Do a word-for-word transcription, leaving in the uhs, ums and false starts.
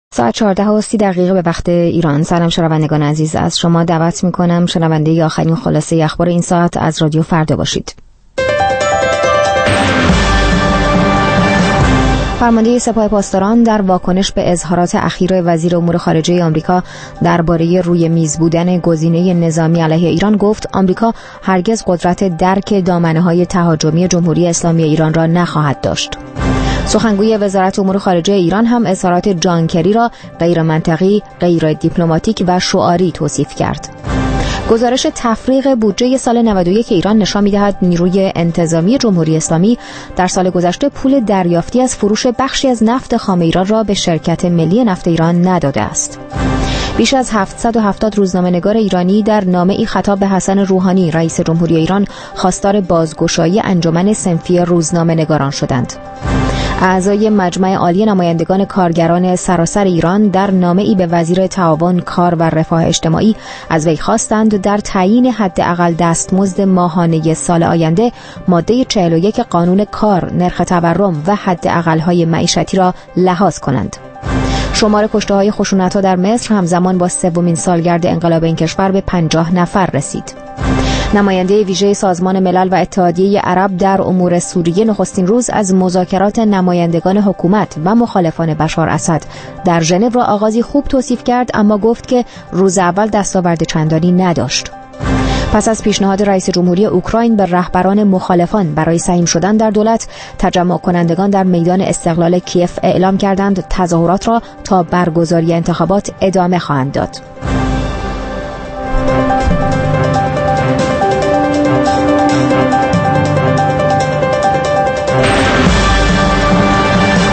ساعت چهارده و سی دقیقه به وقت ایران. سلام شنوندگان عزیز، از شما دعوت می‌کنم شنونده آخرین خلاصه اخبار این ساعت از رادیو فردا باشید. فرمانده سپاه پاسداران در واکنش به اظهارات اخیر وزیر امور خارجه آمریکا درباره روی میز بودن گزینه نظامی علیه ایران گفت آمریکا هرگز قدرت درک دامنه‌های تهاجمی جمهوری اسلامی ایران را نخواهد داشت. سخنگوی وزارت امور خارجه ایران هم اظهارات جان کری را غیر منطقی، غیر دیپلماتیک و شعاری توصیف کرد. گزارش تفریغ بودجه سال نود و یک ایران نشان می‌دهد نیروی انتظامی جمهوری اسلامی در سال گذشته پول دریافتی از فروش بخشی از نفت خام ایران را به شرکت ملی نفت ایران نداده است. بیش از هفتصد و هفتاد روزنامه‌نگار ایرانی در نامه‌ای خطاب به حسن روحانی رئیس جمهوری ایران خواستار بازگشایی انجمن صنفی روزنامه‌نگاران شدند. اعضای مجمع عالی نمایندگان کارگران سراسر ایران در نامه‌ای به وزیر تعاون، کار و رفاه اجتماعی از وی خواستند در تعیین حداقل دستمزد ماهانه سال آینده ماده چهل و یک قانون کار نرخ تورم و حداقل‌های معیشتی را لحاظ کنند. شمار کشته‌های خشونت‌ها در مصر همزمان با سومین سالگرد انقلاب این کشور به پنجاه نفر رسید. نماینده ویژه سازمان ملل و اتحادیه عرب در امور سوریه نخستین روز از مذاکرات نمایندگان حکومت و مخالفان بشار اسد در ژنو را آغازی خوب توصیف کرد، اما گفت که روز اول دستاورد چندانی نداشت. پس از پیشنهاد رئیس جمهوری اوکراین به رهبران مخالفان برای سهیم شدن در دولت، تجمع کنندگان در میدان استقلال کیف اعلام کردند تظاهرات را تا برگزاری انتخابات ادامه خواهند داد.